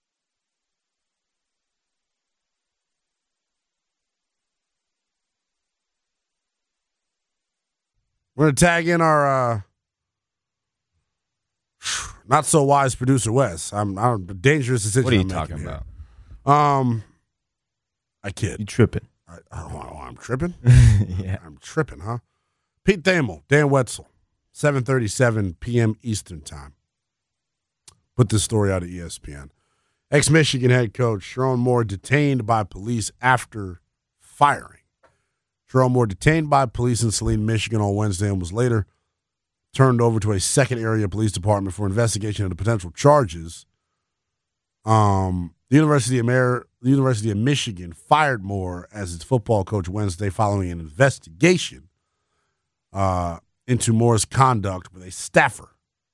We're going to tag in our not so wise producer Wes. I'm dangerous decision. What are you I'm talking here. about? I kid. You tripping? I'm tripping. Yeah, I'm tripping, huh? Pete Thamel, Dan Wetzel, 7:37 p.m. Eastern Time. Put this story out at ESPN. Ex-Michigan head coach Sherrone Moore detained by police after firing. Sherrone Moore detained by police in Saline, Michigan on Wednesday and was later turned over to a second area police department for investigation into potential charges. The University of Michigan fired Moore as its football coach Wednesday following an investigation into Moore's conduct with a staffer.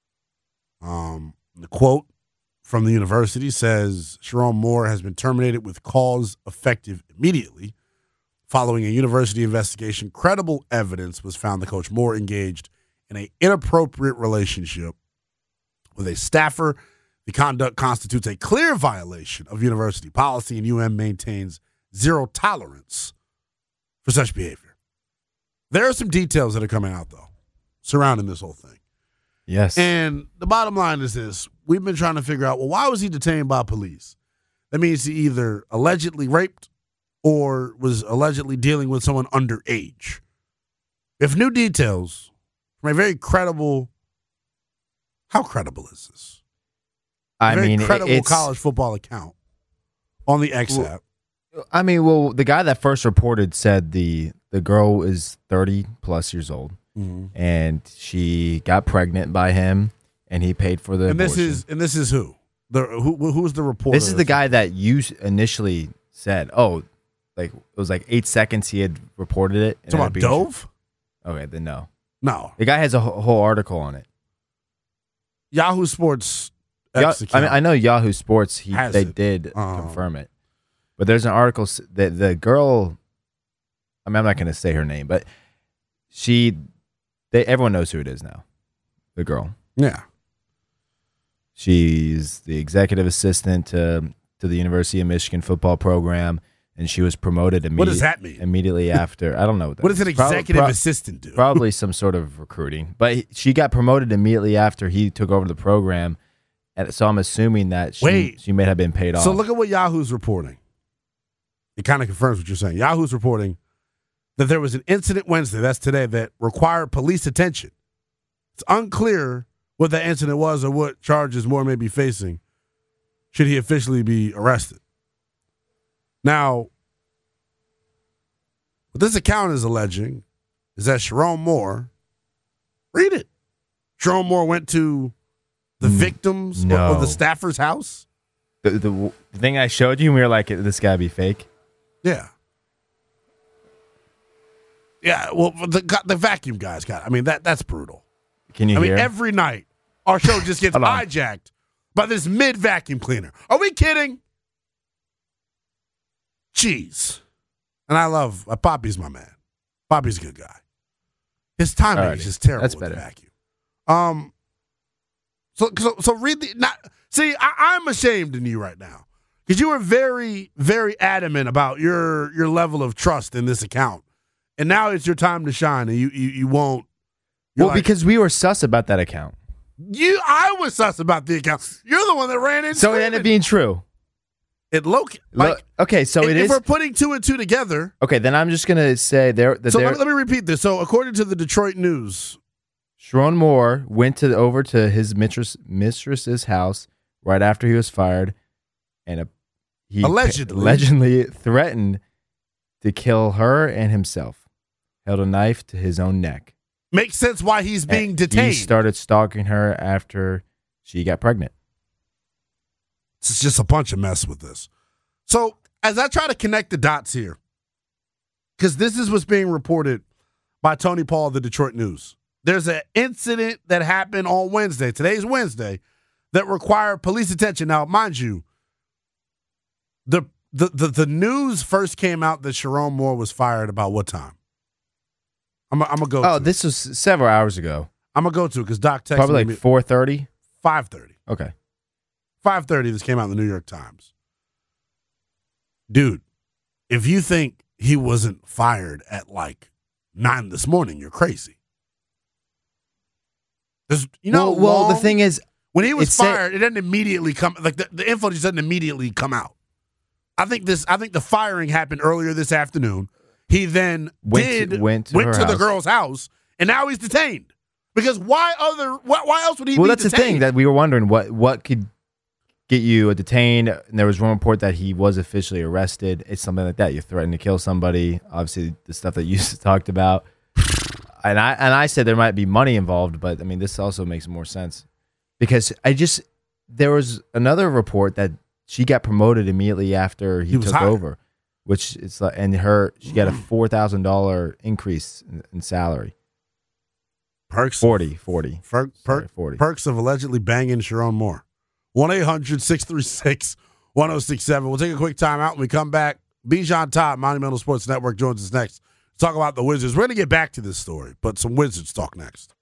The quote from the university says Sherrone Moore has been terminated with cause effective immediately. Following a university investigation, credible evidence was found that Coach Moore engaged in an inappropriate relationship with a staffer. The conduct constitutes a clear violation of university policy, and UM maintains zero tolerance for such behavior. There are some details that are coming out, though, surrounding this whole thing. Yes. And the bottom line is this. We've been trying to figure out, well, why was he detained by police? That means he either allegedly raped or was allegedly dealing with someone underage. If new details from a very credible, how credible is this? I very mean, credible it's college football account on the X app. I mean, well, the guy that first reported said the girl is 30 plus years old, and she got pregnant by him, and he paid for the abortion. This is who? Who's the reporter? This is the guy that you initially said, like it was like 8 seconds he had reported it. It's about Dove? Okay, then no. No. The guy has a whole article on it. Yahoo Sports X account. I know Yahoo Sports, they did confirm it. But there's an article that the girl, I mean, I'm not going to say her name, but everyone knows who it is now. The girl. Yeah. She's the executive assistant to the University of Michigan football program, and she was promoted immediately. What does that mean? Immediately after. I don't know what does an executive assistant do? Probably some sort of recruiting. But she got promoted immediately after he took over the program, and so I'm assuming that she may have been paid off. So look at what Yahoo's reporting. It kind of confirms what you're saying. Yahoo's reporting that there was an incident Wednesday, that's today, that required police attention. It's unclear what that incident was or what charges Moore may be facing should he officially be arrested. Now, what this account is alleging is that Sharon Moore, read it. Sharon Moore went to the victims or the staffer's house. The thing I showed you, we were like, this gotta be fake. Yeah. Yeah, well, the vacuum guy's got it. I mean, that's brutal. Can you hear? I mean, every night our show just gets hijacked by this mid-vacuum cleaner. Are we kidding? Jeez. And I love, Poppy's my man. Poppy's a good guy. His timing is just terrible with the vacuum. So read the, I'm ashamed in you right now. Because you were very, very adamant about your level of trust in this account. And now it's your time to shine, and you won't. Because we were sus about that account. I was sus about the account. You're the one that ran in. So it ended up being true. Okay, so if we're putting two and two together. Okay, then I'm just gonna say let me repeat this. So according to the Detroit News, Sharon Moore went over to his mistress's house right after he was fired, and he allegedly threatened to kill her and himself. Held a knife to his own neck. Makes sense why he's being detained. He started stalking her after she got pregnant. It's just a bunch of mess with this. So as I try to connect the dots here, because this is what's being reported by Tony Paul of the Detroit News. There's an incident that happened on Wednesday. Today's Wednesday that required police attention. Now, mind you, the news first came out that Sharon Moore was fired about what time? I'm gonna go. Oh, this was several hours ago. I'm gonna go to because Doc texted probably me. Like 4:30, 5:30. Okay, 5:30. This came out in the New York Times. Dude, if you think he wasn't fired at like 9 this morning, you're crazy. The thing is, when he was fired, it didn't immediately come. Like the info just doesn't immediately come out. I think the firing happened earlier this afternoon. He then went to the girl's house, and now he's detained. Because why else would he be detained? Well, that's the thing that we were wondering. What could get you detained? And there was one report that he was officially arrested. It's something like that. You threatened to kill somebody. Obviously, the stuff that you talked about. And I said there might be money involved, but I mean, this also makes more sense. Because there was another report that she got promoted immediately after he took over. Which it's like, and she got a $4,000 increase in salary. Perks 40. Perks of allegedly banging Sharon Moore. 1-800-636-1067. We'll take a quick time out. When we come back, Bijan Todd, Monumental Sports Network, joins us next. Let's talk about the Wizards. We're going to get back to this story, but some Wizards talk next.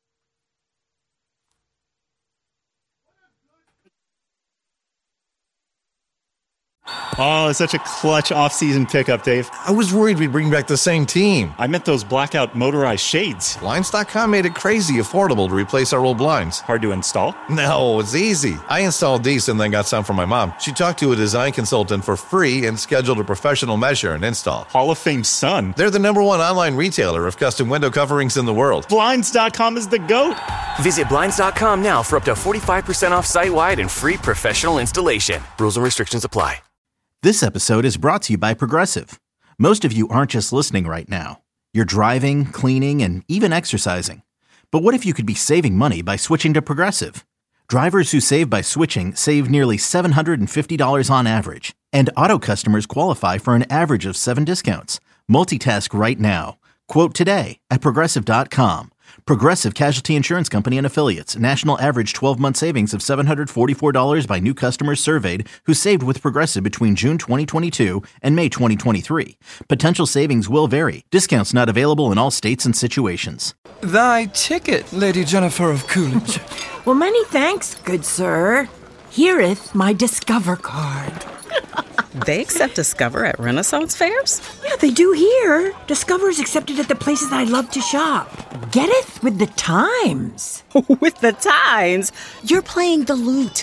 Oh, such a clutch off-season pickup, Dave. I was worried we'd bring back the same team. I meant those blackout motorized shades. Blinds.com made it crazy affordable to replace our old blinds. Hard to install? No, it's easy. I installed these and then got some from my mom. She talked to a design consultant for free and scheduled a professional measure and install. Hall of Fame son. They're the #1 online retailer of custom window coverings in the world. Blinds.com is the GOAT. Visit Blinds.com now for up to 45% off site-wide and free professional installation. Rules and restrictions apply. This episode is brought to you by Progressive. Most of you aren't just listening right now. You're driving, cleaning, and even exercising. But what if you could be saving money by switching to Progressive? Drivers who save by switching save nearly $750 on average. And auto customers qualify for an average of 7 discounts. Multitask right now. Quote today at Progressive.com. Progressive Casualty Insurance Company and Affiliates. National average 12-month savings of $744 by new customers surveyed who saved with Progressive between June 2022 and May 2023. Potential savings will vary. Discounts not available in all states and situations. Thy ticket, Lady Jennifer of Coolidge. Well, many thanks, good sir. Here'th my Discover card. They accept Discover at Renaissance fairs? Yeah, they do here. Discover is accepted at the places I love to shop. Getteth with the times. With the times? You're playing the lute.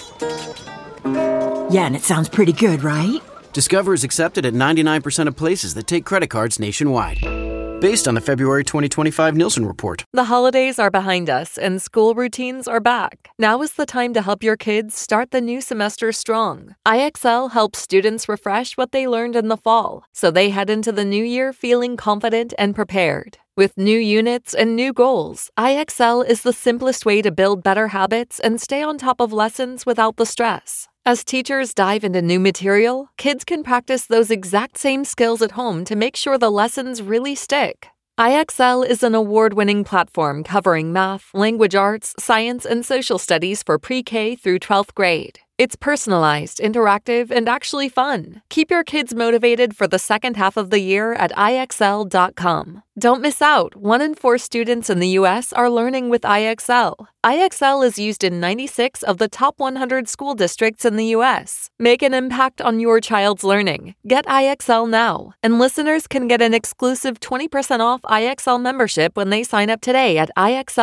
Yeah, and it sounds pretty good, right? Discover is accepted at 99% of places that take credit cards nationwide. Based on the February 2025 Nielsen report. The holidays are behind us and school routines are back. Now is the time to help your kids start the new semester strong. IXL helps students refresh what they learned in the fall, so they head into the new year feeling confident and prepared. With new units and new goals, IXL is the simplest way to build better habits and stay on top of lessons without the stress. As teachers dive into new material, kids can practice those exact same skills at home to make sure the lessons really stick. IXL is an award-winning platform covering math, language arts, science, and social studies for pre-K through 12th grade. It's personalized, interactive, and actually fun. Keep your kids motivated for the second half of the year at IXL.com. Don't miss out. 1 in 4 students in the U.S. are learning with IXL. IXL is used in 96 of the top 100 school districts in the U.S. Make an impact on your child's learning. Get IXL now. And listeners can get an exclusive 20% off IXL membership when they sign up today at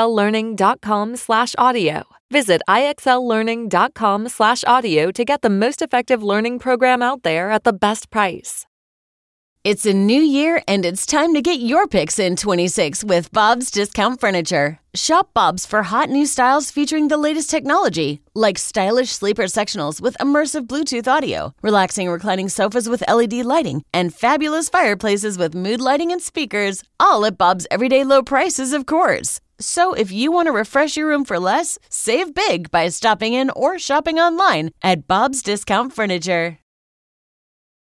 IXLlearning.com/audio. Visit IXLlearning.com/audio to get the most effective learning program out there at the best price. It's a new year, and it's time to get your picks in 26 with Bob's Discount Furniture. Shop Bob's for hot new styles featuring the latest technology, like stylish sleeper sectionals with immersive Bluetooth audio, relaxing reclining sofas with LED lighting, and fabulous fireplaces with mood lighting and speakers, all at Bob's everyday low prices, of course. So if you want to refresh your room for less, save big by stopping in or shopping online at Bob's Discount Furniture.